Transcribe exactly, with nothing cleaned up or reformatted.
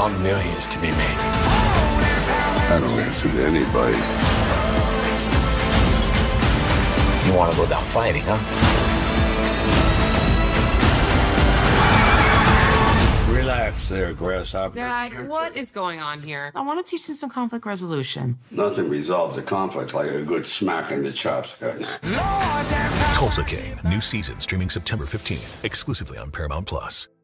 are millions to be made. I don't answer to anybody. You want to go down fighting, huh? Relax there, grasshopper. Dad, what is going on here? I want to teach them some conflict resolution. Nothing resolves a conflict like a good smack in the chops, guys. Tulsa King, new season streaming September fifteenth, exclusively on Paramount Plus.